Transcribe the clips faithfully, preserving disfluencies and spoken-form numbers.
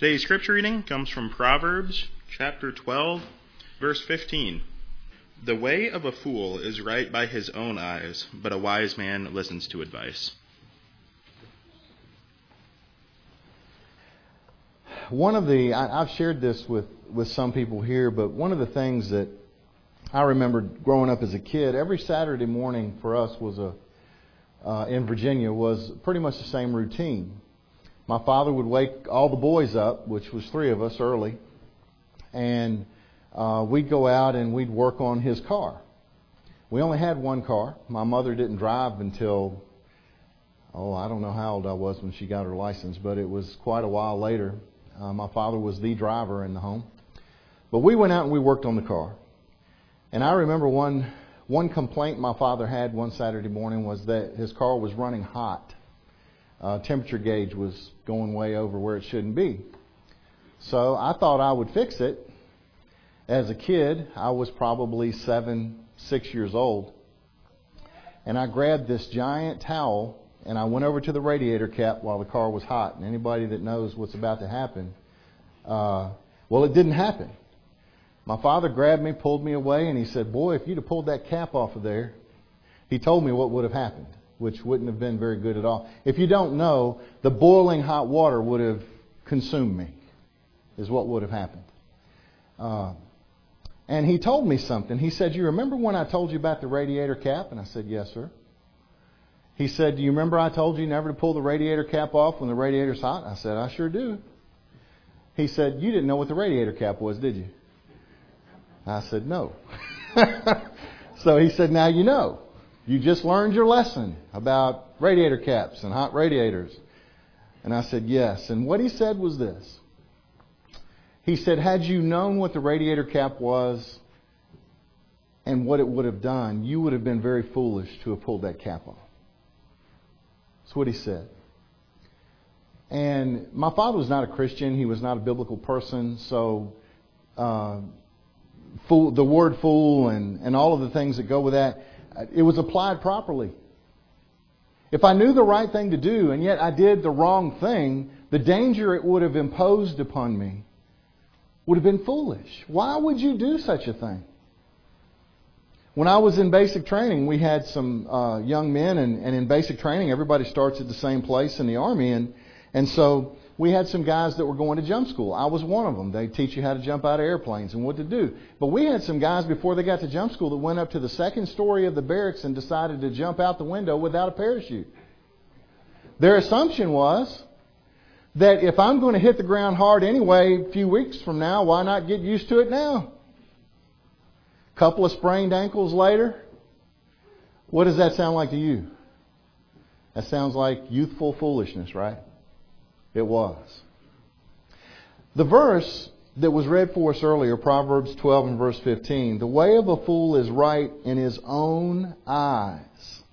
Today's scripture reading comes from Proverbs chapter twelve, verse fifteen. The way of a fool is right by his own eyes, but a wise man listens to advice. One of the, I, I've shared this with, with some people here, but one of the things that I remember growing up as a kid, every Saturday morning for us was a, uh, in Virginia, was pretty much the same routine. My father would wake all the boys up, which was three of us early, and uh, we'd go out and we'd work on his car. We only had one car. My mother didn't drive until, oh, I don't know how old I was when she got her license, but it was quite a while later. Uh, my father was the driver in the home. But we went out and we worked on the car. And I remember one one complaint my father had one Saturday morning was that his car was running hot. Uh, temperature gauge was going way over where it shouldn't be. So I thought I would fix it. As a kid, I was probably seven, six years old. And I grabbed this giant towel and I went over to the radiator cap while the car was hot. And anybody that knows what's about to happen, uh, well, it didn't happen. My father grabbed me, pulled me away, and he said, "Boy, if you'd have pulled that cap off of there," he told me what would have happened, which wouldn't have been very good at all. If you don't know, the boiling hot water would have consumed me, is what would have happened. Uh, and he told me something. He said, "You remember when I told you about the radiator cap?" And I said, "Yes, sir." He said, "Do you remember I told you never to pull the radiator cap off when the radiator's hot?" I said, "I sure do." He said, "You didn't know what the radiator cap was, did you?" I said, "No." So he said, "Now you know. You just learned your lesson about radiator caps and hot radiators." And I said, "Yes." And what he said was this. He said, "Had you known what the radiator cap was and what it would have done, you would have been very foolish to have pulled that cap off." That's what he said. And my father was not a Christian. He was not a biblical person. So uh, fool, the word fool and, and all of the things that go with that, it was applied properly. If I knew the right thing to do and yet I did the wrong thing, the danger it would have imposed upon me would have been foolish. Why would you do such a thing? When I was in basic training, we had some uh, young men, and, and in basic training, everybody starts at the same place in the Army, and and so we had some guys that were going to jump school. I was one of them. They teach you how to jump out of airplanes and what to do. But we had some guys before they got to jump school that went up to the second story of the barracks and decided to jump out the window without a parachute. Their assumption was that if I'm going to hit the ground hard anyway a few weeks from now, why not get used to it now? Couple of sprained ankles later, what does that sound like to you? That sounds like youthful foolishness, right? It was. The verse that was read for us earlier, Proverbs twelve and verse fifteen, "The way of a fool is right in his own eyes."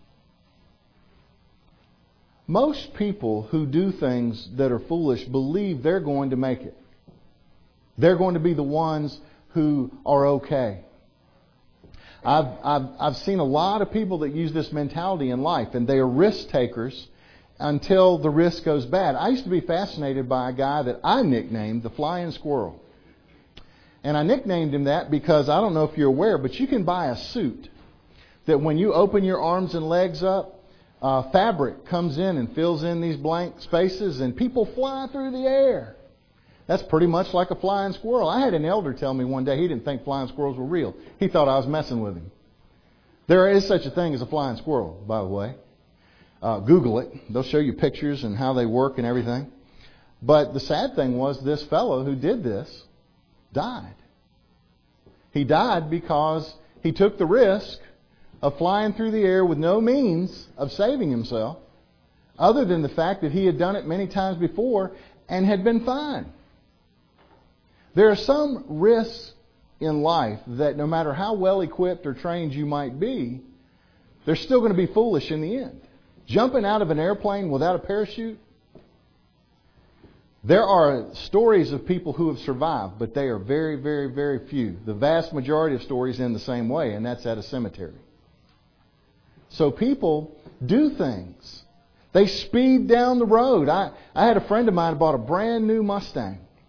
Most people who do things that are foolish believe they're going to make it. They're going to be the ones who are okay. I've, I've, I've seen a lot of people that use this mentality in life, and they are risk takers until the risk goes bad. I used to be fascinated by a guy that I nicknamed the Flying Squirrel. And I nicknamed him that because, I don't know if you're aware, but you can buy a suit that when you open your arms and legs up, uh, fabric comes in and fills in these blank spaces, and people fly through the air. That's pretty much like a flying squirrel. I had an elder tell me one day he didn't think flying squirrels were real. He thought I was messing with him. There is such a thing as a flying squirrel, by the way. Uh, Google it. They'll show you pictures and how they work and everything. But the sad thing was this fellow who did this died. He died because he took the risk of flying through the air with no means of saving himself, other than the fact that he had done it many times before and had been fine. There are some risks in life that no matter how well equipped or trained you might be, they're still going to be foolish in the end. Jumping out of an airplane without a parachute, there are stories of people who have survived, but they are very, very, very few. The vast majority of stories end the same way, and that's at a cemetery. So people do things. They speed down the road. I, I had a friend of mine who bought a brand new Mustang.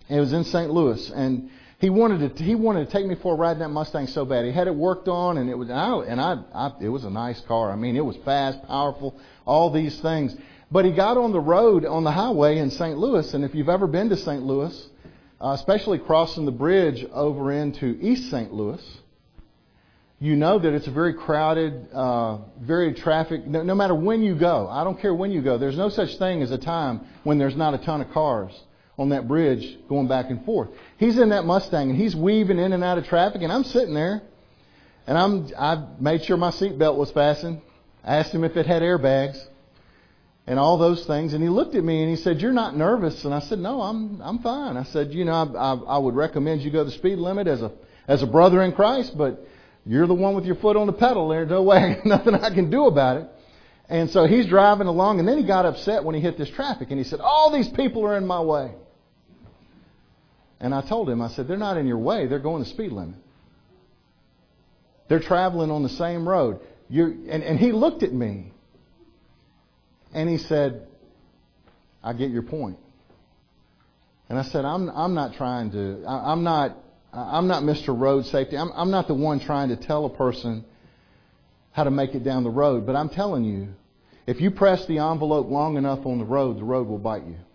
It was in Saint Louis, and he wanted to he wanted to take me for a ride in that Mustang so bad. He had it worked on, and it was and I, and I, I it was a nice car. I mean, it was fast, powerful, all these things. But he got on the road on the highway in Saint Louis, and if you've ever been to Saint Louis, uh, especially crossing the bridge over into East Saint Louis, you know that it's a very crowded, uh, very traffic. No, no matter when you go, I don't care when you go. There's no such thing as a time when there's not a ton of cars on that bridge going back and forth. He's in that Mustang and he's weaving in and out of traffic, and I'm sitting there, and I'm I made sure my seatbelt was fastened. I asked him if it had airbags and all those things, and he looked at me and he said, "You're not nervous?" And I said, "No, I'm I'm fine." I said, "You know, I, I, I would recommend you go the speed limit as a as a brother in Christ, but you're the one with your foot on the pedal. There's no way, nothing I can do about it." And so he's driving along, and then he got upset when he hit this traffic, and he said, "All these people are in my way." And I told him, I said, "They're not in your way. They're going the speed limit. They're traveling on the same road." You're, and, and he looked at me, and he said, "I get your point." And I said, "I'm I'm not trying to. I, I'm not. I'm not Mister Road Safety. I'm, I'm not the one trying to tell a person how to make it down the road. But I'm telling you, if you press the envelope long enough on the road, the road will bite you.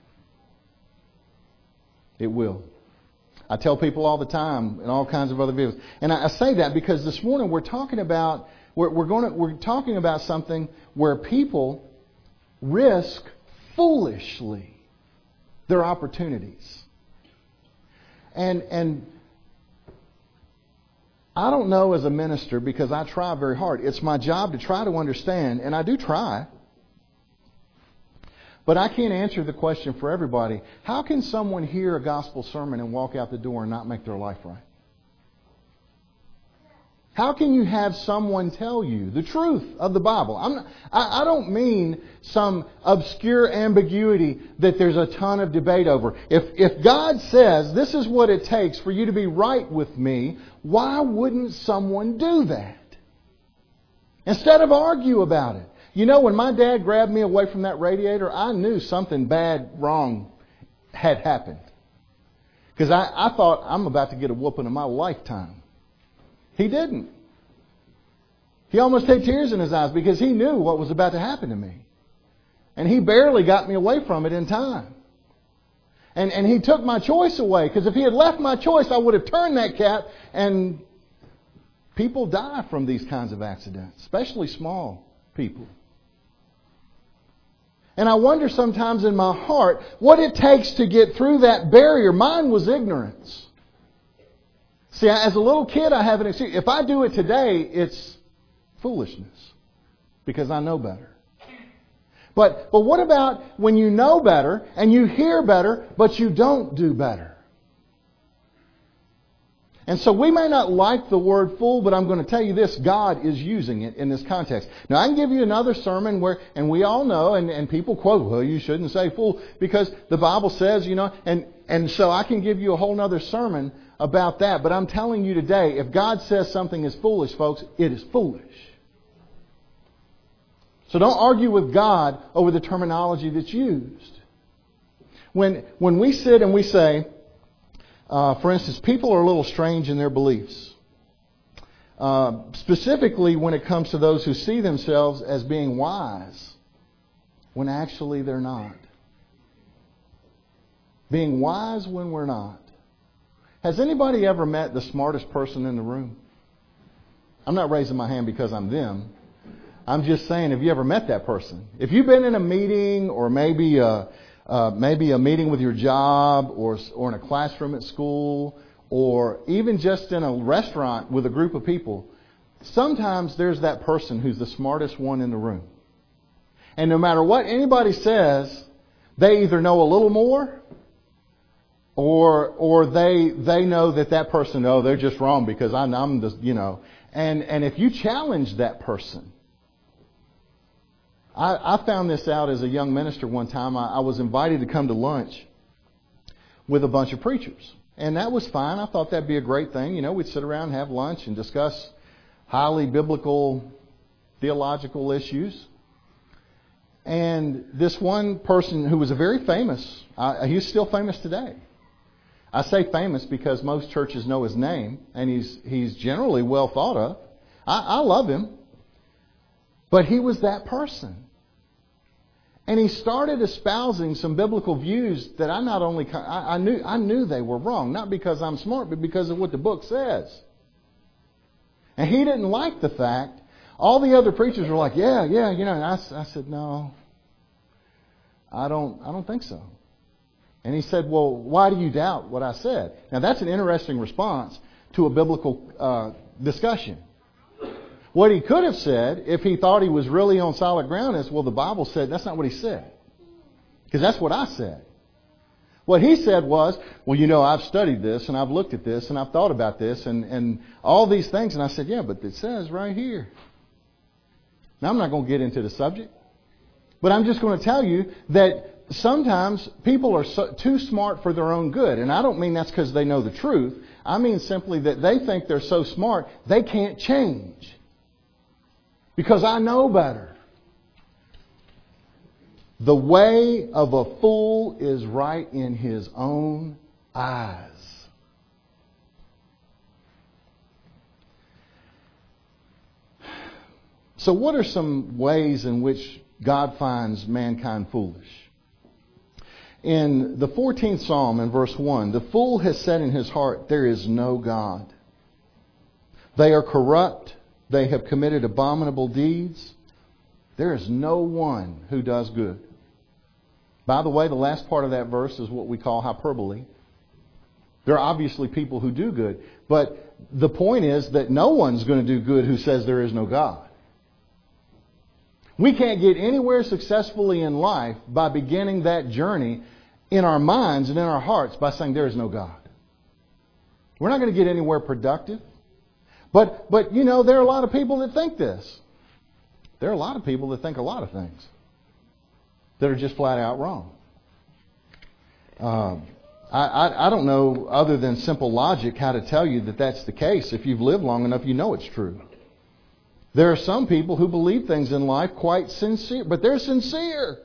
It will." I tell people all the time in all kinds of other videos. And I, I say that because this morning we're talking about we're, we're going to, we're talking about something where people risk foolishly their opportunities. And and I don't know as a minister, because I try very hard. It's my job to try to understand, and I do try. But I can't answer the question for everybody. How can someone hear a gospel sermon and walk out the door and not make their life right? How can you have someone tell you the truth of the Bible? I'm not, I, I don't mean some obscure ambiguity that there's a ton of debate over. If, if God says this is what it takes for you to be right with me, why wouldn't someone do that? Instead of argue about it. You know, when my dad grabbed me away from that radiator, I knew something bad, wrong had happened. Because I, I thought, I'm about to get a whooping in my lifetime. He didn't. He almost had tears in his eyes because he knew what was about to happen to me. And he barely got me away from it in time. And, and he took my choice away, because if he had left my choice, I would have turned that cap, and people die from these kinds of accidents, especially small people. And I wonder sometimes in my heart what it takes to get through that barrier. Mine was ignorance. See, as a little kid, I have an excuse. If I do it today, it's foolishness, because I know better. But but what about when you know better and you hear better, but you don't do better? And so we may not like the word fool, but I'm going to tell you this, God is using it in this context. Now I can give you another sermon where, and we all know, and, and people quote, well, you shouldn't say fool, because the Bible says, you know, and, and so I can give you a whole other sermon about that. But I'm telling you today, if God says something is foolish, folks, it is foolish. So don't argue with God over the terminology that's used. When, when we sit and we say, Uh, for instance, people are a little strange in their beliefs. Uh, specifically when it comes to those who see themselves as being wise, when actually they're not. Being wise when we're not. Has anybody ever met the smartest person in the room? I'm not raising my hand because I'm them. I'm just saying, have you ever met that person? If you've been in a meeting, or maybe a Uh, maybe a meeting with your job, or or in a classroom at school, or even just in a restaurant with a group of people, sometimes there's that person who's the smartest one in the room. And no matter what anybody says, they either know a little more, or or they they know that that person, oh, they're just wrong because I'm, I'm the, you know. And and if you challenge that person, I, I found this out as a young minister one time. I, I was invited to come to lunch with a bunch of preachers. And that was fine. I thought that'd be a great thing. You know, we'd sit around and have lunch and discuss highly biblical, theological issues. And this one person who was a very famous, uh, he's still famous today. I say famous because most churches know his name, and he's he's generally well thought of. I, I love him. But he was that person. And he started espousing some biblical views that I not only I, I knew I knew they were wrong, not because I'm smart, but because of what the book says. And he didn't like the fact. All the other preachers were like, "Yeah, yeah, you know." And I, I said, "No, I don't. I don't think so." And he said, "Well, why do you doubt what I said?" Now that's an interesting response to a biblical uh, discussion. What he could have said, if he thought he was really on solid ground, is, well, the Bible said, that's not what he said. Because that's what I said. What he said was, well, you know, I've studied this, and I've looked at this, and I've thought about this, and, and all these things. And I said, yeah, but it says right here. Now, I'm not going to get into the subject. But I'm just going to tell you that sometimes people are so, too smart for their own good. And I don't mean that's because they know the truth. I mean simply that they think they're so smart, they can't change. Because I know better. The way of a fool is right in his own eyes. So what are some ways in which God finds mankind foolish? In the fourteenth Psalm, in verse one, the fool has said in his heart, there is no God. They are corrupt. They have committed abominable deeds. There is no one who does good. By the way, the last part of that verse is what we call hyperbole. There are obviously people who do good. But the point is that no one's going to do good who says there is no God. We can't get anywhere successfully in life by beginning that journey in our minds and in our hearts by saying there is no God. We're not going to get anywhere productive. But, but you know, there are a lot of people that think this. There are a lot of people that think a lot of things that are just flat out wrong. Um, I, I, I don't know, other than simple logic, how to tell you that that's the case. If you've lived long enough, you know it's true. There are some people who believe things in life quite sincere, but they're sincere.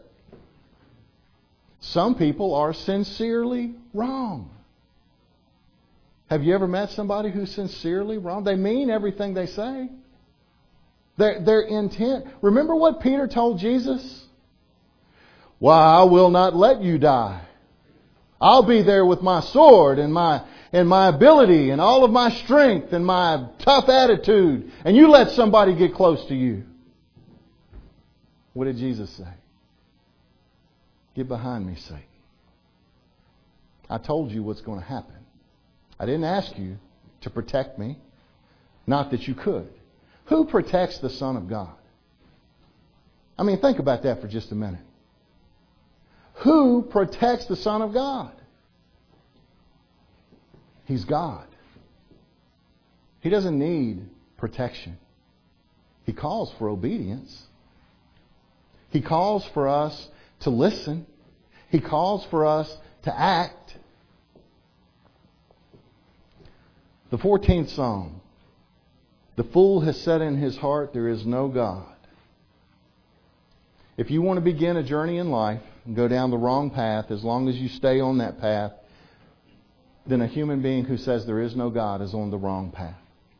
Some people are sincerely wrong. Have you ever met somebody who's sincerely wrong? They mean everything they say. Their, their intent. Remember what Peter told Jesus? Why, I will not let you die. I'll be there with my sword and my and my ability and all of my strength and my tough attitude. And you let somebody get close to you. What did Jesus say? Get behind me, Satan. I told you what's going to happen. I didn't ask you to protect me. Not that you could. Who protects the Son of God? I mean, think about that for just a minute. Who protects the Son of God? He's God. He doesn't need protection. He calls for obedience. He calls for us to listen. He calls for us to act. The fourteenth Psalm. The fool has said in his heart, there is no God. If you want to begin a journey in life and go down the wrong path, as long as you stay on that path, then a human being who says there is no God is on the wrong path.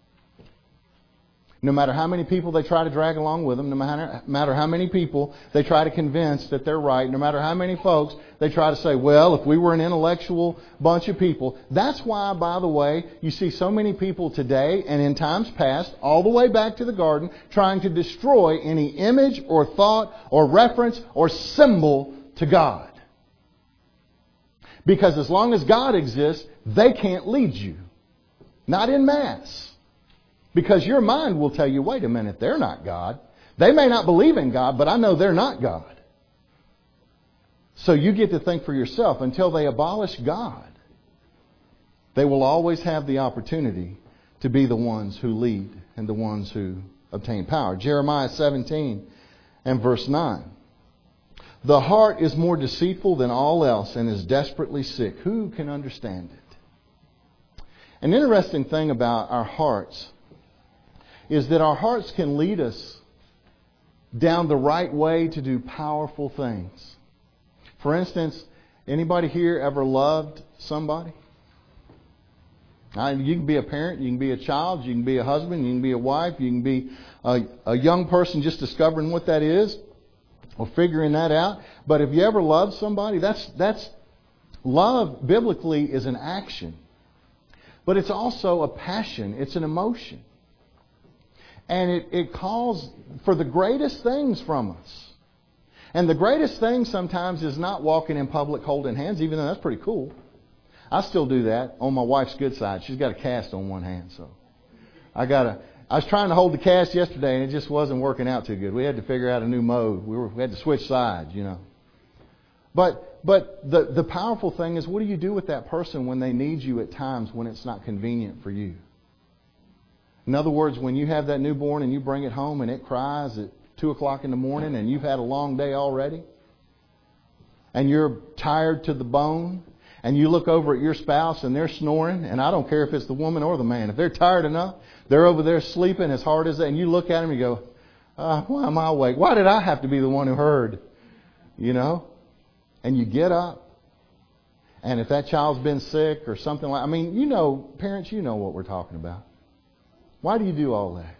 No matter how many people they try to drag along with them, no matter, matter how many people they try to convince that they're right, no matter how many folks they try to say, well, if we were an intellectual bunch of people. That's why, by the way, you see so many people today and in times past, all the way back to the garden, trying to destroy any image or thought or reference or symbol to God. Because as long as God exists, they can't lead you. Not en masse. Because your mind will tell you, wait a minute, they're not God. They may not believe in God, but I know they're not God. So you get to think for yourself. Until they abolish God, they will always have the opportunity to be the ones who lead and the ones who obtain power. Jeremiah seventeen and verse nine. The heart is more deceitful than all else and is desperately sick. Who can understand it? An interesting thing about our hearts is that our hearts can lead us down the right way to do powerful things. For instance, anybody here ever loved somebody? Now, you can be a parent, you can be a child, you can be a husband, you can be a wife, you can be a, a young person just discovering what that is or figuring that out. But if you ever loved somebody, that's that's love biblically is an action. But it's also a passion. It's an emotion. And it, it calls for the greatest things from us. And the greatest thing sometimes is not walking in public holding hands, even though that's pretty cool. I still do that on my wife's good side. She's got a cast on one hand, so I got a. I was trying to hold the cast yesterday, and it just wasn't working out too good. We had to figure out a new mode. We were we had to switch sides, you know. But but the the powerful thing is, what do you do with that person when they need you at times when it's not convenient for you? In other words, when you have that newborn and you bring it home and it cries at two o'clock in the morning and you've had a long day already, and you're tired to the bone, and you look over at your spouse and they're snoring, and I don't care if it's the woman or the man. If they're tired enough, they're over there sleeping as hard as they, and you look at them and you go, uh, why am I awake? Why did I have to be the one who heard? You know? And you get up. And if that child's been sick or something like, I mean, you know, parents, you know what we're talking about. Why do you do all that?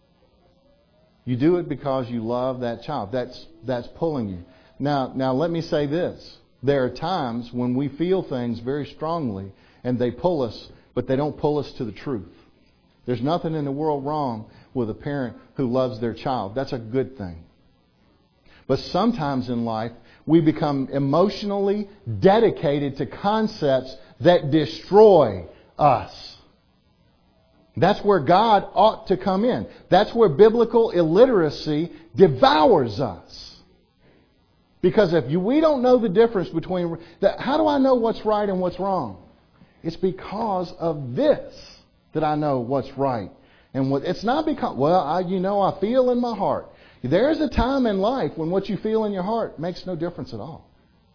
You do it because you love that child. That's that's pulling you. Now, now let me say this. There are times when we feel things very strongly and they pull us, but they don't pull us to the truth. There's nothing in the world wrong with a parent who loves their child. That's a good thing. But sometimes in life, we become emotionally dedicated to concepts that destroy us. That's where God ought to come in. That's where biblical illiteracy devours us. Because if you, we don't know the difference between... That, how do I know what's right and what's wrong? It's because of this that I know what's right. And what it's not because... Well, I, you know, I feel in my heart. There's a time in life when what you feel in your heart makes no difference at all.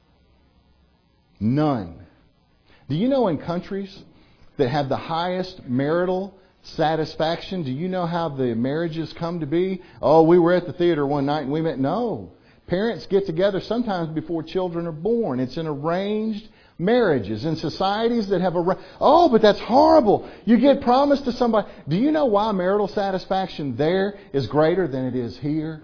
None. Do you know in countries that have the highest marital satisfaction, do you know how the marriages come to be? Oh, we were at the theater one night and we met. No. Parents get together sometimes before children are born. It's in arranged marriages. In societies that have a... Oh, but that's horrible. You get promised to somebody. Do you know why marital satisfaction there is greater than it is here?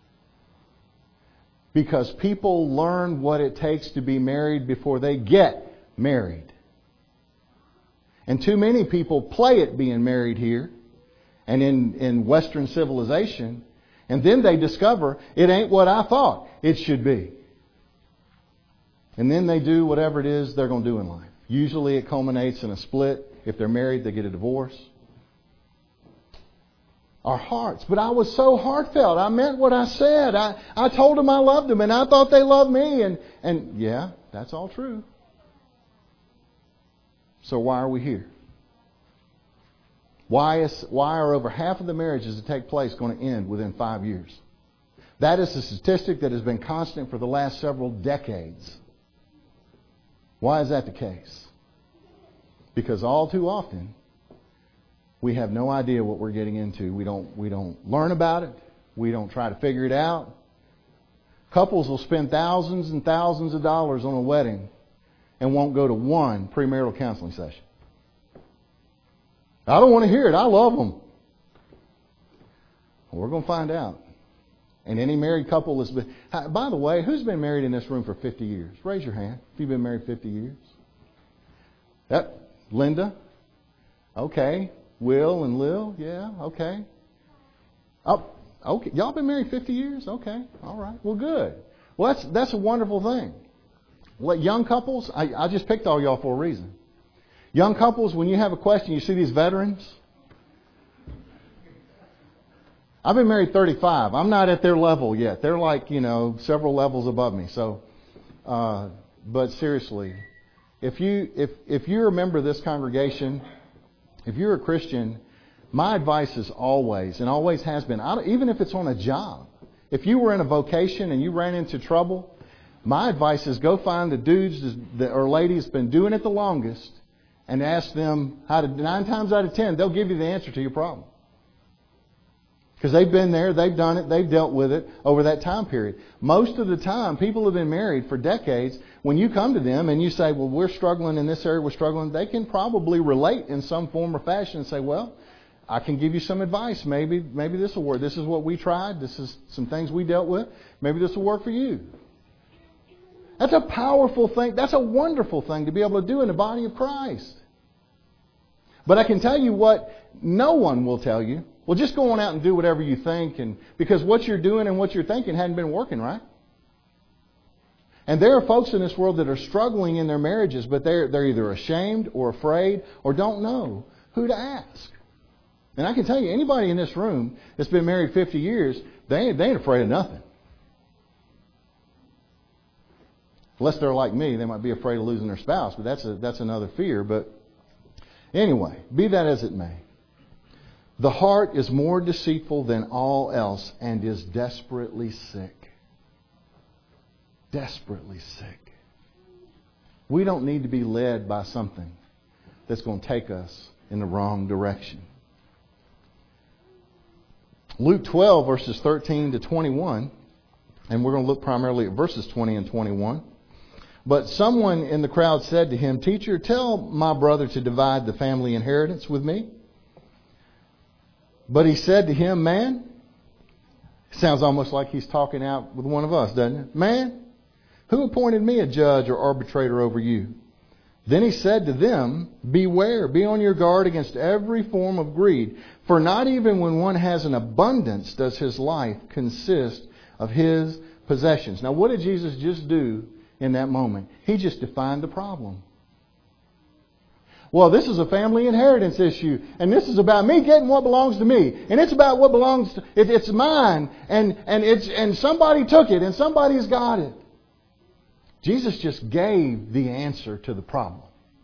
Because people learn what it takes to be married before they get married. And too many people play at being married here and in, in Western civilization. And then they discover it ain't what I thought it should be. And then they do whatever it is they're going to do in life. Usually it culminates in a split. If they're married, they get a divorce. Our hearts. But I was so heartfelt. I meant what I said. I, I told them I loved them and I thought they loved me. And, and yeah, that's all true. So why are we here? Why is why are over half of the marriages that take place going to end within five years? That is a statistic that has been constant for the last several decades. Why is that the case? Because all too often we have no idea what we're getting into. We don't we don't learn about it. We don't try to figure it out. Couples will spend thousands and thousands of dollars on a wedding and won't go to one premarital counseling session. I don't want to hear it. I love them. Well, we're going to find out. And any married couple that's been... By the way, who's been married in this room for fifty years? Raise your hand if you've been married fifty years. Yep. Linda? Okay. Will and Lil? Yeah. Okay. Oh, okay. Y'all been married fifty years? Okay. All right. Well, good. Well, that's that's a wonderful thing. Well, young couples, I, I just picked all y'all for a reason. Young couples, when you have a question, you see these veterans. I've been married thirty-five. I'm not at their level yet. They're like, you know, several levels above me. So, uh, but seriously, if you if if you're a member of this congregation, if you're a Christian, my advice is always, and always has been, I don't, even if it's on a job, if you were in a vocation and you ran into trouble, my advice is go find the dudes that, or ladies that's been doing it the longest and ask them how to, nine times out of ten, they'll give you the answer to your problem. Because they've been there, they've done it, they've dealt with it over that time period. Most of the time, people have been married for decades. When you come to them and you say, well, we're struggling in this area, we're struggling, they can probably relate in some form or fashion and say, well, I can give you some advice. Maybe maybe this will work. This is what we tried. This is some things we dealt with. Maybe this will work for you. That's a powerful thing. That's a wonderful thing to be able to do in the body of Christ. But I can tell you what no one will tell you. Well, just go on out and do whatever you think, and because what you're doing and what you're thinking hadn't been working, right? And there are folks in this world that are struggling in their marriages, but they're, they're either ashamed or afraid or don't know who to ask. And I can tell you, anybody in this room that's been married fifty years, they ain't, they ain't afraid of nothing. Unless they're like me, they might be afraid of losing their spouse, but that's a, that's another fear. But anyway, be that as it may. The heart is more deceitful than all else and is desperately sick. Desperately sick. We don't need to be led by something that's going to take us in the wrong direction. Luke twelve, verses thirteen to twenty-one, and we're going to look primarily at verses twenty and twenty-one. But someone in the crowd said to him, Teacher, tell my brother to divide the family inheritance with me. But he said to him, Man, sounds almost like he's talking out with one of us, doesn't it? Man, who appointed me a judge or arbitrator over you? Then he said to them, Beware, be on your guard against every form of greed. For not even when one has an abundance does his life consist of his possessions. Now, what did Jesus just do in that moment? He just defined the problem. Well, this is a family inheritance issue, and this is about me getting what belongs to me, and it's about what belongs to it, it's mine, and and it's and somebody took it, and somebody's got it. Jesus just gave the answer to the problem.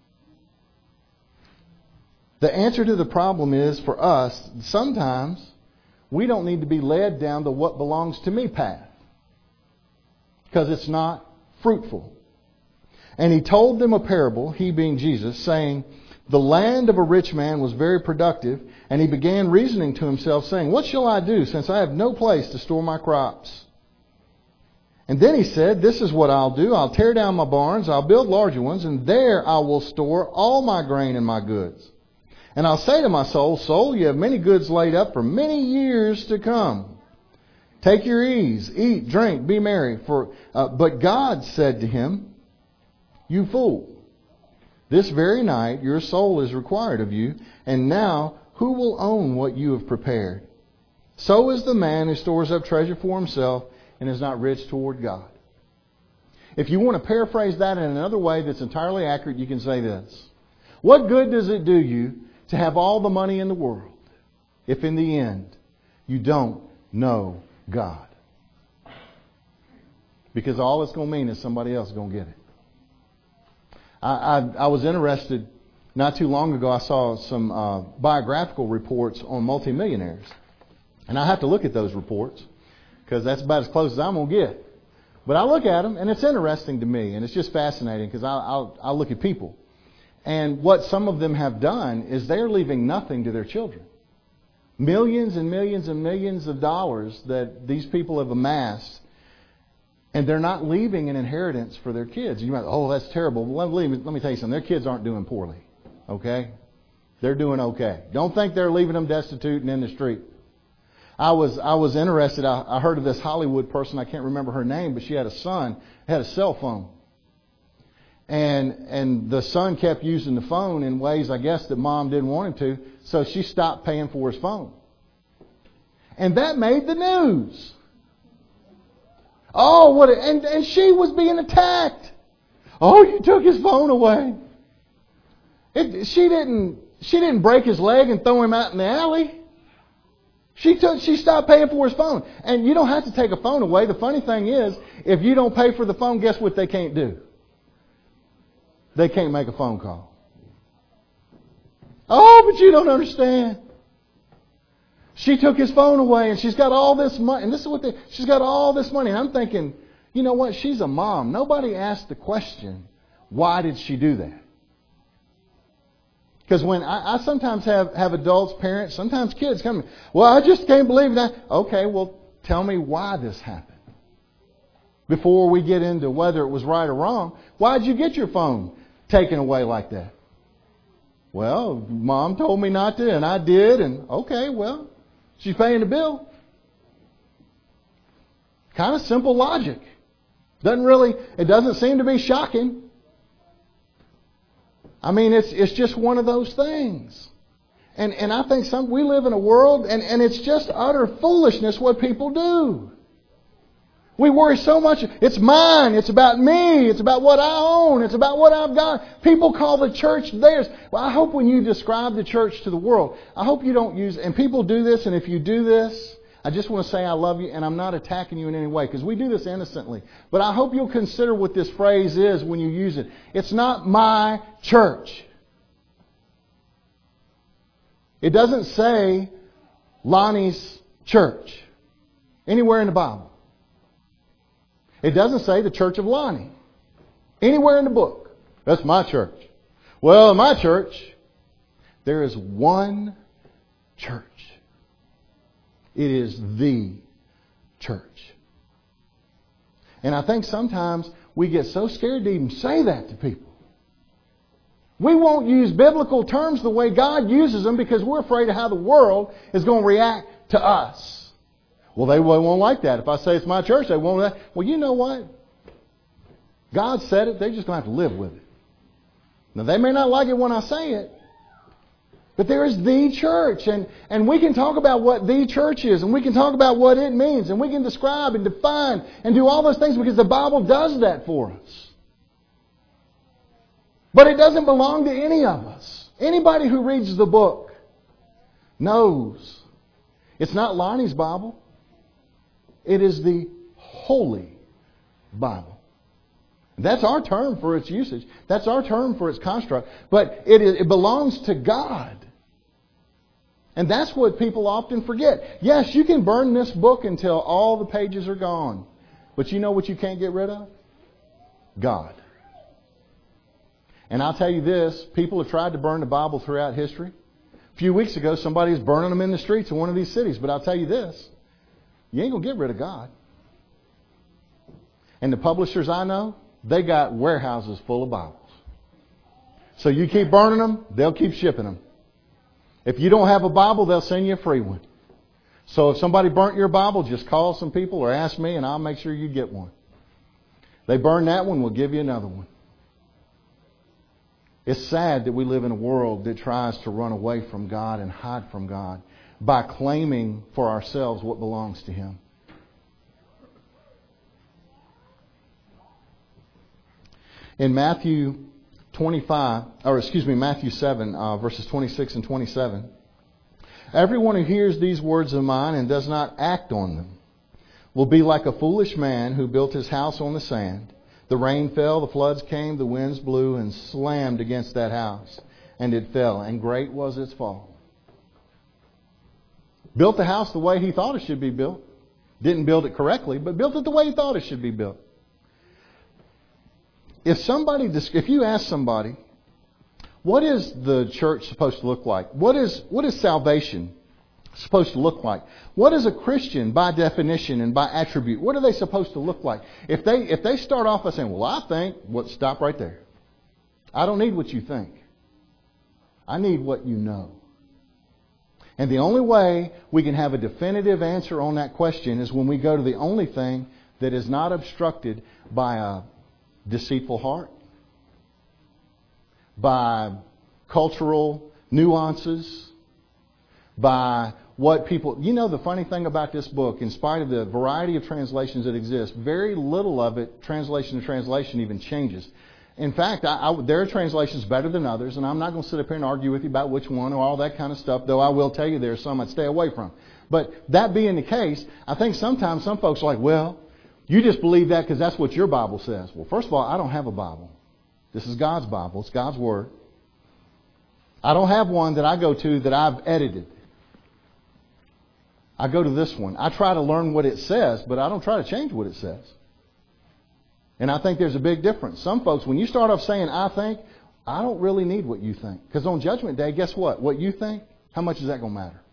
The answer to the problem is, for us, sometimes we don't need to be led down the what belongs to me path, because it's not fruitful. And he told them a parable, he being Jesus, saying, The land of a rich man was very productive, and he began reasoning to himself, saying, What shall I do, since I have no place to store my crops? And then he said, This is what I'll do. I'll tear down my barns, I'll build larger ones, and there I will store all my grain and my goods. And I'll say to my soul, Soul, you have many goods laid up for many years to come. Take your ease, eat, drink, be merry. For uh, But God said to him, You fool, this very night your soul is required of you, and now who will own what you have prepared? So is the man who stores up treasure for himself and is not rich toward God. If you want to paraphrase that in another way that's entirely accurate, you can say this. What good does it do you to have all the money in the world if in the end you don't know God? Because all it's going to mean is somebody else is going to get it. I, I, I was interested, not too long ago, I saw some uh, biographical reports on multimillionaires. And I have to look at those reports, because that's about as close as I'm going to get. But I look at them, and it's interesting to me, and it's just fascinating, because I'll, I'll, I'll look at people. And what some of them have done is they're leaving nothing to their children. Millions and millions and millions of dollars that these people have amassed, and they're not leaving an inheritance for their kids. You might, oh, that's terrible. Well, let, me, let me tell you something. Their kids aren't doing poorly. Okay? They're doing okay. Don't think they're leaving them destitute and in the street. I was I was interested. I, I heard of this Hollywood person. I can't remember her name, but she had a son, had a cell phone. And and the son kept using the phone in ways, I guess, that mom didn't want him to. So she stopped paying for his phone. And that made the news. Oh, what! A, and and she was being attacked. Oh, you took his phone away. It, she didn't. She didn't break his leg and throw him out in the alley. She took. She stopped paying for his phone. And you don't have to take a phone away. The funny thing is, if you don't pay for the phone, guess what they can't do? They can't make a phone call. Oh, but you don't understand. She took his phone away, and she's got all this money. And this is what they, she's got all this money. And I'm thinking, you know what? She's a mom. Nobody asked the question, why did she do that? Because when I, I sometimes have, have adults, parents, sometimes kids come, well, I just can't believe that. Okay, well, tell me why this happened. Before we get into whether it was right or wrong, why did you get your phone taken away like that? Well, Mom told me not to, and I did, and okay, well, she's paying the bill. Kind of simple logic. Doesn't really, it doesn't seem to be shocking. I mean, it's it's just one of those things. And and I think some we live in a world, and, and it's just utter foolishness what people do. We worry so much. It's mine. It's about me. It's about what I own. It's about what I've got. People call the church theirs. Well, I hope when you describe the church to the world, I hope you don't use, and people do this, and if you do this, I just want to say I love you, and I'm not attacking you in any way, because we do this innocently. But I hope you'll consider what this phrase is when you use it. It's not my church. It doesn't say Lonnie's church anywhere in the Bible. It doesn't say the Church of Lonnie anywhere in the book. That's my church. Well, in my church, there is one church. It is the church. And I think sometimes we get so scared to even say that to people. We won't use biblical terms the way God uses them because we're afraid of how the world is going to react to us. Well, they won't like that. If I say it's my church, they won't like that. Well, you know what? God said it. They're just going to have to live with it. Now, they may not like it when I say it. But there is the church. And, and we can talk about what the church is. And we can talk about what it means. And we can describe and define and do all those things because the Bible does that for us. But it doesn't belong to any of us. Anybody who reads the book knows it's not Lonnie's Bible. It is the Holy Bible. That's our term for its usage. That's our term for its construct. But it, it belongs to God. And that's what people often forget. Yes, you can burn this book until all the pages are gone. But you know what you can't get rid of? God. And I'll tell you this, people have tried to burn the Bible throughout history. A few weeks ago, somebody was burning them in the streets of one of these cities. But I'll tell you this, you ain't going to get rid of God. And the publishers I know, they got warehouses full of Bibles. So you keep burning them, they'll keep shipping them. If you don't have a Bible, they'll send you a free one. So if somebody burnt your Bible, just call some people or ask me and I'll make sure you get one. They burn that one, we'll give you another one. It's sad that we live in a world that tries to run away from God and hide from God by claiming for ourselves what belongs to Him. In Matthew twenty-five, or excuse me, Matthew seven, uh, verses twenty-six and twenty-seven, everyone who hears these words of mine and does not act on them will be like a foolish man who built his house on the sand. The rain fell, the floods came, the winds blew and slammed against that house, and it fell, and great was its fall. Built the house the way he thought it should be built. Didn't build it correctly, but built it the way he thought it should be built. If somebody, if you ask somebody, what is the church supposed to look like? What is what is salvation supposed to look like? What is a Christian by definition and by attribute? What are they supposed to look like? If they if they start off by saying, well, I think, what? Stop right there. I don't need what you think. I need what you know. And the only way we can have a definitive answer on that question is when we go to the only thing that is not obstructed by a deceitful heart, by cultural nuances, by what people... You know, the funny thing about this book, in spite of the variety of translations that exist, very little of it, translation to translation, even changes. In fact, I, I, there are translations better than others, and I'm not going to sit up here and argue with you about which one or all that kind of stuff, though I will tell you there are some I'd stay away from. But that being the case, I think sometimes some folks are like, well, you just believe that because that's what your Bible says. Well, first of all, I don't have a Bible. This is God's Bible. It's God's Word. I don't have one that I go to that I've edited. I go to this one. I try to learn what it says, but I don't try to change what it says. And I think there's a big difference. Some folks, when you start off saying, I think, I don't really need what you think. Because on Judgment Day, guess what? What you think, how much is that going to matter?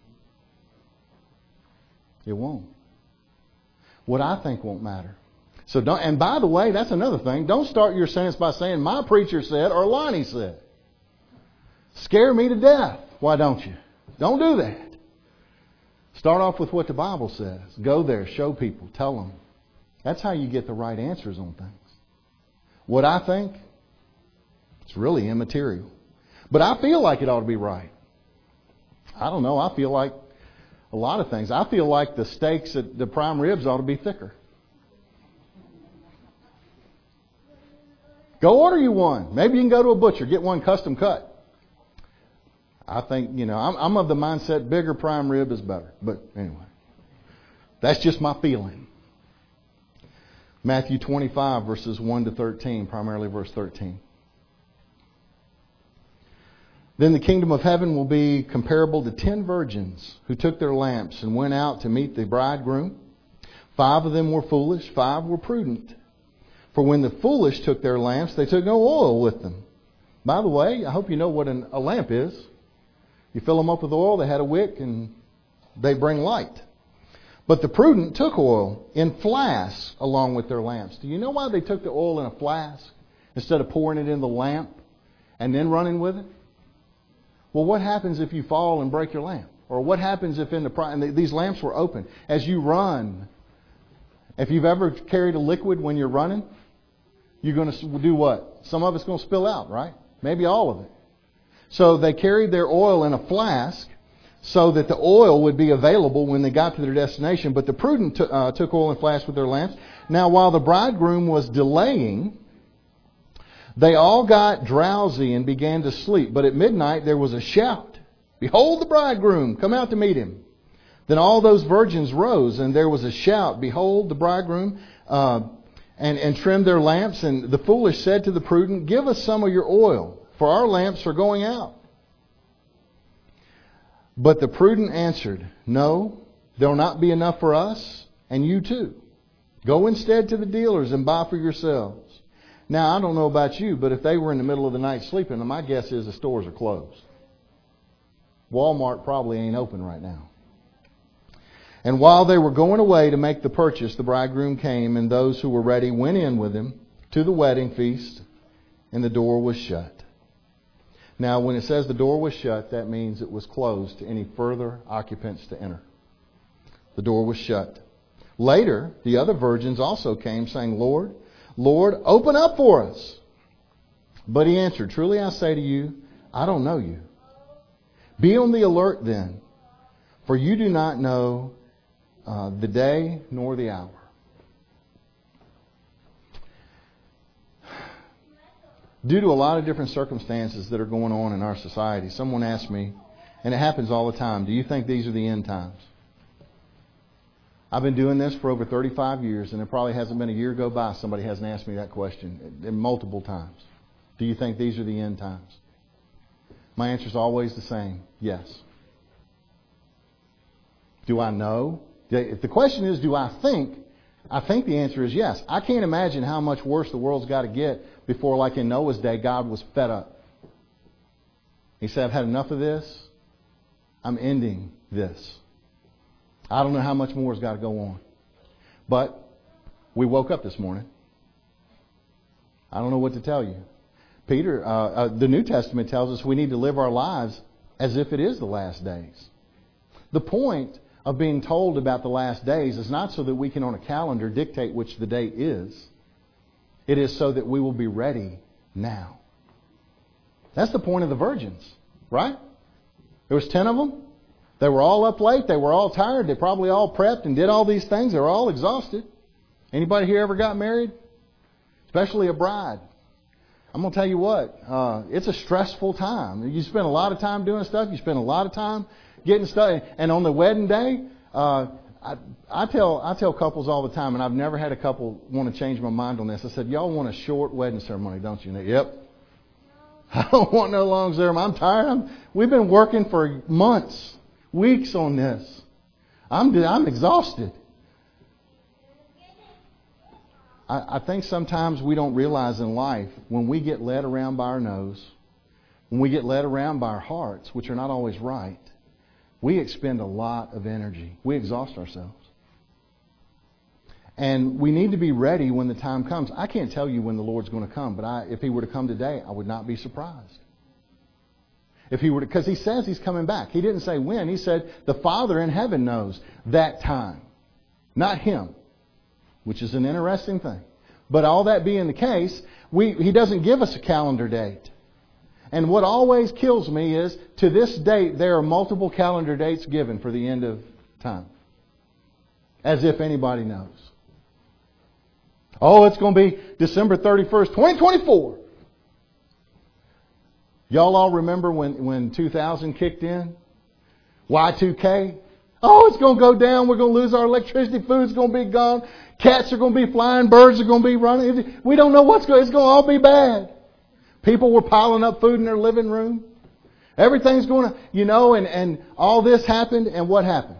It won't. What I think won't matter. So don't, and by the way, that's another thing. Don't start your sentence by saying, my preacher said or Lonnie said. Scare me to death. Why don't you? Don't do that. Start off with what the Bible says. Go there, show people, tell them. That's how you get the right answers on things. What I think, it's really immaterial. But I feel like it ought to be right. I don't know. I feel like a lot of things. I feel like the steaks at the prime ribs ought to be thicker. Go order you one. Maybe you can go to a butcher, get one custom cut. I think, you know, I'm, I'm of the mindset bigger prime rib is better. But anyway, that's just my feeling. Matthew twenty-five, verses one to thirteen, primarily verse thirteen. Then the kingdom of heaven will be comparable to ten virgins who took their lamps and went out to meet the bridegroom. Five of them were foolish, five were prudent. For when the foolish took their lamps, they took no oil with them. By the way, I hope you know what an, a lamp is. You fill them up with oil, they had a wick, and they bring light. But the prudent took oil in flasks along with their lamps. Do you know why they took the oil in a flask instead of pouring it in the lamp and then running with it? Well, what happens if you fall and break your lamp? Or what happens if in the and these lamps were open as you run? If you've ever carried a liquid when you're running, you're going to do what? Some of it's going to spill out, right? Maybe all of it. So they carried their oil in a flask so that the oil would be available when they got to their destination. But the prudent t- uh, took oil in flasks with their lamps. Now, while the bridegroom was delaying, they all got drowsy and began to sleep. But at midnight there was a shout, "Behold the bridegroom, come out to meet him." Then all those virgins rose, and there was a shout, "Behold the bridegroom," uh, and, and trimmed their lamps. And the foolish said to the prudent, "Give us some of your oil, for our lamps are going out." But the prudent answered, "No, there will not be enough for us and you too. Go instead to the dealers and buy for yourselves." Now, I don't know about you, but if they were in the middle of the night sleeping, my guess is the stores are closed. Walmart probably ain't open right now. And while they were going away to make the purchase, the bridegroom came, and those who were ready went in with him to the wedding feast, and the door was shut. Now, when it says the door was shut, that means it was closed to any further occupants to enter. The door was shut. Later, the other virgins also came, saying, "Lord, Lord, open up for us." But he answered, "Truly I say to you, I don't know you. Be on the alert then, for you do not know uh, the day nor the hour." Due to a lot of different circumstances that are going on in our society, someone asked me, and it happens all the time, "Do you think these are the end times?" I've been doing this for over thirty-five years, and it probably hasn't been a year go by somebody hasn't asked me that question multiple times. Do you think these are the end times? My answer is always the same: yes. Do I know? If the question is, do I think? I think the answer is yes. I can't imagine how much worse the world's got to get before, like in Noah's day, God was fed up. He said, "I've had enough of this. I'm ending this." I don't know how much more has got to go on. But we woke up this morning. I don't know what to tell you. Peter, uh, uh, the New Testament tells us we need to live our lives as if it is the last days. The point of being told about the last days is not so that we can on a calendar dictate which the date is. It is so that we will be ready now. That's the point of the virgins, right? There was ten of them. They were all up late. They were all tired. They probably all prepped and did all these things. They were all exhausted. Anybody here ever got married? Especially a bride. I'm going to tell you what. Uh, it's a stressful time. You spend a lot of time doing stuff. You spend a lot of time getting stuff. And on the wedding day, uh, I, I tell I tell couples all the time, and I've never had a couple want to change my mind on this. I said, "Y'all want a short wedding ceremony, don't you?" And they, "Yep." I don't want no long ceremony. I'm tired. I'm, we've been working for months. Weeks on this. I'm I'm exhausted. I, I think sometimes we don't realize in life when we get led around by our nose when we get led around by our hearts, which are not always right, we expend a lot of energy. We exhaust ourselves. And we need to be ready when the time comes. I can't tell you when the Lord's going to come, but I, if He were to come today, I would not be surprised. If He were to, because He says He's coming back. He didn't say when. He said the Father in heaven knows that time, not Him, which is an interesting thing. But all that being the case, we, He doesn't give us a calendar date. And what always kills me is, to this date, there are multiple calendar dates given for the end of time. As if anybody knows. Oh, it's going to be December thirty-first, twenty twenty-four. Y'all all remember when, when two thousand kicked in? Y two K? Oh, it's going to go down. We're going to lose our electricity. Food's going to be gone. Cats are going to be flying. Birds are going to be running. We don't know what's going to... It's going to all be bad. People were piling up food in their living room. Everything's going to... You know, and, and all this happened. And what happened?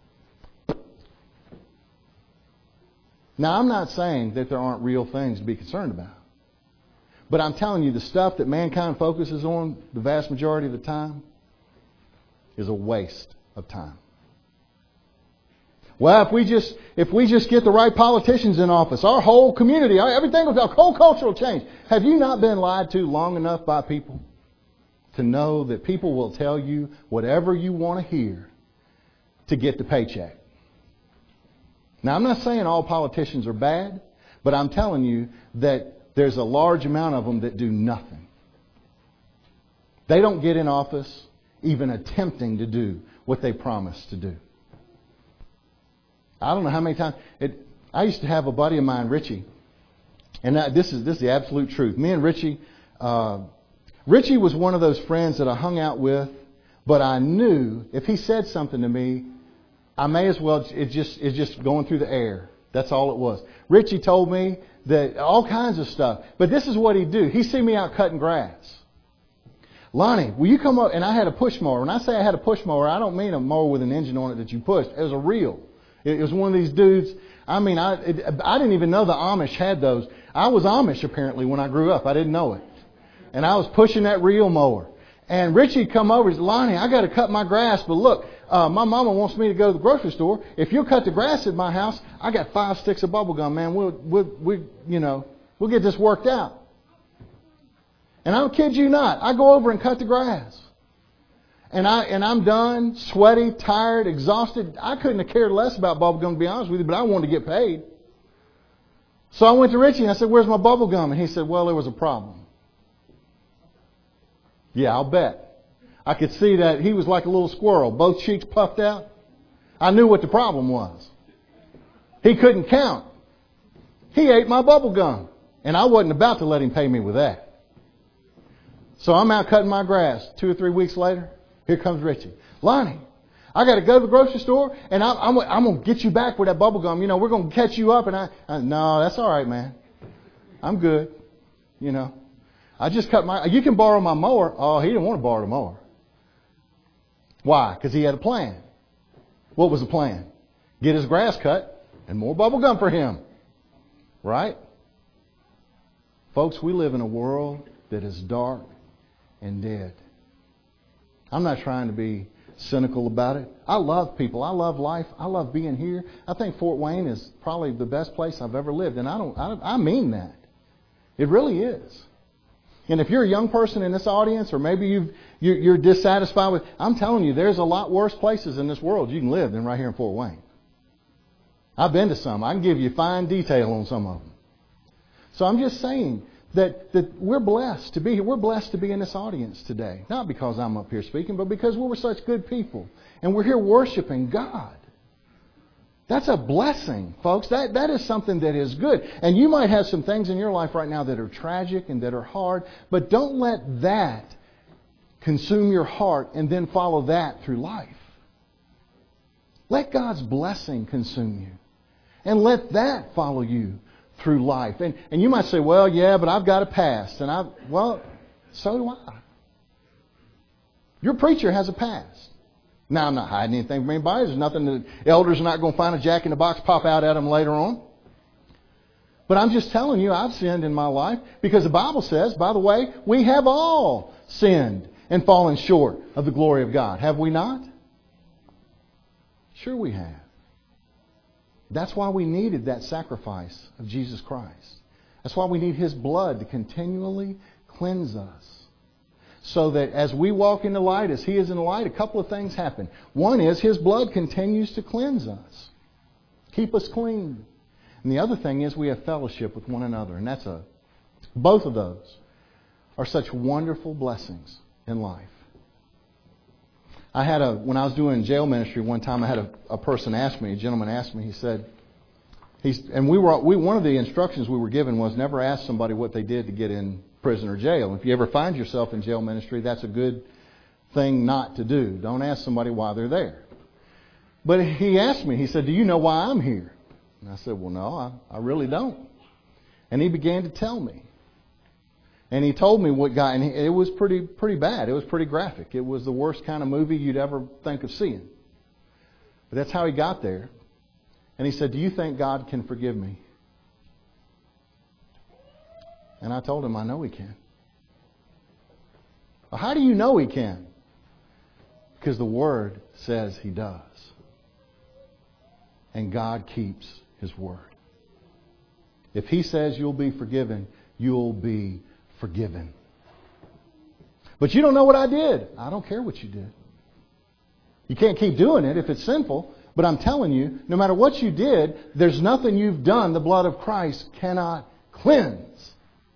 Now, I'm not saying that there aren't real things to be concerned about. But I'm telling you, the stuff that mankind focuses on the vast majority of the time is a waste of time. Well, if we just if we just get the right politicians in office, our whole community, everything will, our whole culture will change. Have you not been lied to long enough by people to know that people will tell you whatever you want to hear to get the paycheck? Now, I'm not saying all politicians are bad, but I'm telling you that there's a large amount of them that do nothing. They don't get in office even attempting to do what they promised to do. I don't know how many times... It, I used to have a buddy of mine, Richie, and I, this is this is the absolute truth. Me and Richie... Uh, Richie was one of those friends that I hung out with, but I knew if he said something to me, I may as well... It just it's just going through the air. That's all it was. Richie told me that all kinds of stuff. But this is what he'd do. He'd see me out cutting grass. Lonnie, will you come up? And I had a push mower. When I say I had a push mower, I don't mean a mower with an engine on it that you pushed. It was a reel. It was one of these dudes. I mean, I it, I didn't even know the Amish had those. I was Amish apparently when I grew up. I didn't know it. And I was pushing that reel mower. And Richie come over and said, Lonnie, I got to cut my grass. But look, uh, my mama wants me to go to the grocery store. If you'll cut the grass at my house, I got five sticks of bubble gum, man. We'll, we'll, we, you know, we'll get this worked out. And I don't kid you not. I go over and cut the grass. And, I, and I'm done, sweaty, tired, exhausted. I couldn't have cared less about bubble gum, to be honest with you, but I wanted to get paid. So I went to Richie and I said, where's my bubble gum? And he said, well, there was a problem. Yeah, I'll bet. I could see that he was like a little squirrel, both cheeks puffed out. I knew what the problem was. He couldn't count. He ate my bubble gum. And I wasn't about to let him pay me with that. So I'm out cutting my grass. Two or three weeks later, here comes Richie. Lonnie, I got to go to the grocery store, and I'm, I'm, I'm going to get you back with that bubble gum. You know, we're going to catch you up. And I, I, no, that's all right, man. I'm good. You know, I just cut my, you can borrow my mower. Oh, he didn't want to borrow the mower. Why? Because he had a plan. What was the plan? Get his grass cut and more bubble gum for him. Right? Folks, we live in a world that is dark and dead. I'm not trying to be cynical about it. I love people. I love life. I love being here. I think Fort Wayne is probably the best place I've ever lived. And I don't, I, I mean that. It really is. And if you're a young person in this audience, or maybe you've, you're, you're dissatisfied with, I'm telling you, there's a lot worse places in this world you can live than right here in Fort Wayne. I've been to some. I can give you fine detail on some of them. So I'm just saying that, that we're blessed to be here. We're blessed to be in this audience today. Not because I'm up here speaking, but because we were such good people. And we're here worshiping God. That's a blessing, folks. That, that is something that is good. And you might have some things in your life right now that are tragic and that are hard, but don't let that consume your heart and then follow that through life. Let God's blessing consume you. And let that follow you through life. And and you might say, well, yeah, but I've got a past. And I, well, so do I. Your preacher has a past. Now, I'm not hiding anything from anybody. There's nothing that elders are not going to find a jack in the box pop out at them later on. But I'm just telling you, I've sinned in my life because the Bible says, by the way, we have all sinned and fallen short of the glory of God. Have we not? Sure we have. That's why we needed that sacrifice of Jesus Christ. That's why we need His blood to continually cleanse us. So that as we walk in the light, as He is in the light, a couple of things happen. One is His blood continues to cleanse us. Keep us clean. And the other thing is we have fellowship with one another. And that's a, both of those are such wonderful blessings in life. I had a, when I was doing jail ministry one time, I had a, a person ask me, a gentleman asked me, he said, he's, and we were, we, one of the instructions we were given was never ask somebody what they did to get in prison or jail. If you ever find yourself in jail ministry, that's a good thing not to do. Don't ask somebody why they're there. But he asked me, he said, do you know why I'm here? And I said, well, no, I, I really don't. And he began to tell me. And he told me what guy, and he, it was pretty pretty bad. It was pretty graphic. It was the worst kind of movie you'd ever think of seeing. But that's how he got there. And he said, do you think God can forgive me? And I told him, I know He can. Well, how do you know He can? Because the Word says He does. And God keeps His Word. If He says you'll be forgiven, you'll be forgiven. But you don't know what I did. I don't care what you did. You can't keep doing it if it's sinful. But I'm telling you, no matter what you did, there's nothing you've done the blood of Christ cannot cleanse.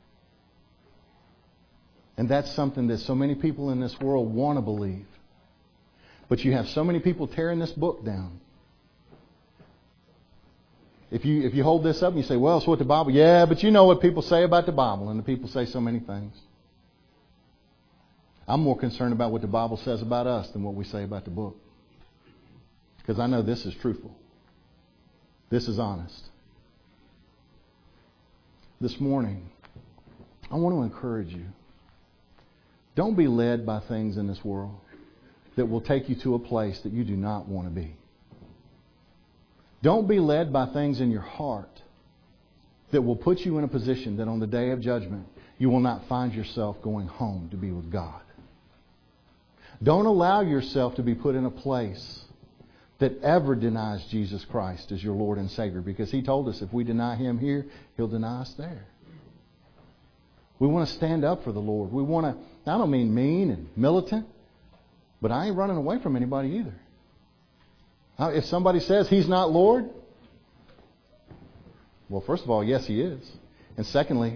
And that's something that so many people in this world want to believe. But you have so many people tearing this book down. If you if you hold this up and you say, well, it's what the Bible... Yeah, but you know what people say about the Bible. And the people say so many things. I'm more concerned about what the Bible says about us than what we say about the book. Because I know this is truthful. This is honest. This morning, I want to encourage you. Don't be led by things in this world that will take you to a place that you do not want to be. Don't be led by things in your heart that will put you in a position that on the day of judgment, you will not find yourself going home to be with God. Don't allow yourself to be put in a place that ever denies Jesus Christ as your Lord and Savior, because He told us if we deny Him here, He'll deny us there. We want to stand up for the Lord. We want to, I don't mean mean and militant, but I ain't running away from anybody either. If somebody says He's not Lord, well, first of all, yes, He is. And secondly,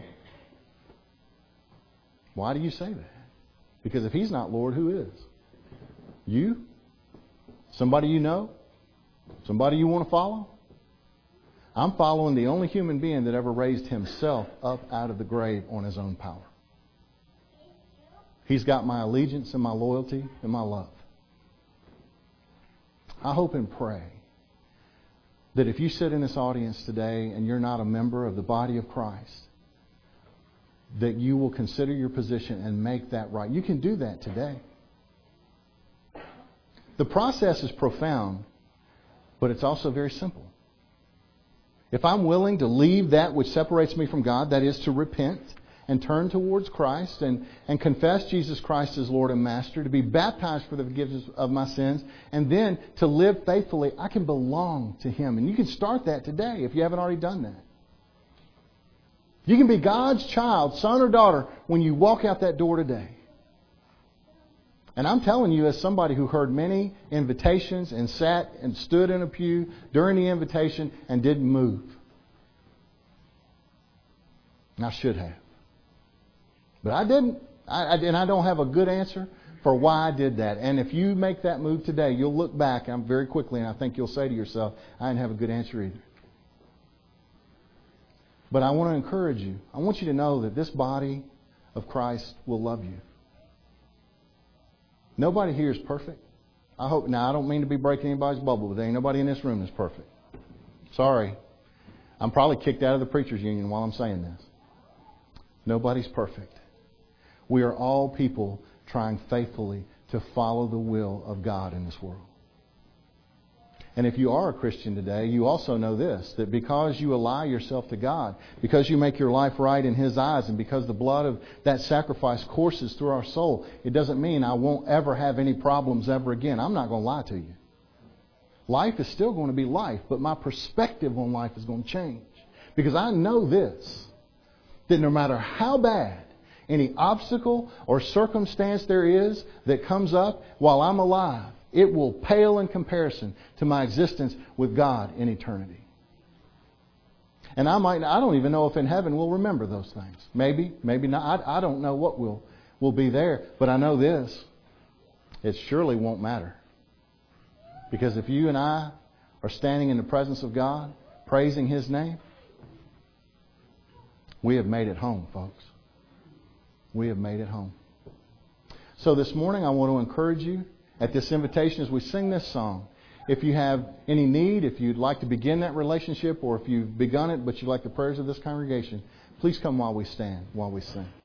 why do you say that? Because if He's not Lord, who is? You? Somebody you know? Somebody you want to follow? I'm following the only human being that ever raised himself up out of the grave on his own power. He's got my allegiance and my loyalty and my love. I hope and pray that if you sit in this audience today and you're not a member of the body of Christ, that you will consider your position and make that right. You can do that today. The process is profound, but it's also very simple. If I'm willing to leave that which separates me from God, that is to repent and turn towards Christ and, and confess Jesus Christ as Lord and Master, to be baptized for the forgiveness of my sins, and then to live faithfully, I can belong to Him. And you can start that today if you haven't already done that. You can be God's child, son or daughter, when you walk out that door today. And I'm telling you, as somebody who heard many invitations and sat and stood in a pew during the invitation and didn't move. And I should have. But I didn't. I, I, and I don't have a good answer for why I did that. And if you make that move today, you'll look back and very quickly and I think you'll say to yourself, I didn't have a good answer either. But I want to encourage you. I want you to know that this body of Christ will love you. Nobody here is perfect. I hope. Now, I don't mean to be breaking anybody's bubble, but there ain't nobody in this room that's perfect. Sorry. I'm probably kicked out of the preachers union while I'm saying this. Nobody's perfect. We are all people trying faithfully to follow the will of God in this world. And if you are a Christian today, you also know this, that because you ally yourself to God, because you make your life right in His eyes, and because the blood of that sacrifice courses through our soul, it doesn't mean I won't ever have any problems ever again. I'm not going to lie to you. Life is still going to be life, but my perspective on life is going to change. Because I know this, that no matter how bad any obstacle or circumstance there is that comes up while I'm alive, it will pale in comparison to my existence with God in eternity. And I might, I don't even know if in heaven we'll remember those things. Maybe, maybe not. I, I don't know what will, will be there. But I know this. It surely won't matter. Because if you and I are standing in the presence of God, praising His name, we have made it home, folks. We have made it home. So this morning I want to encourage you at this invitation as we sing this song. If you have any need, if you'd like to begin that relationship, or if you've begun it but you'd like the prayers of this congregation, please come while we stand, while we sing.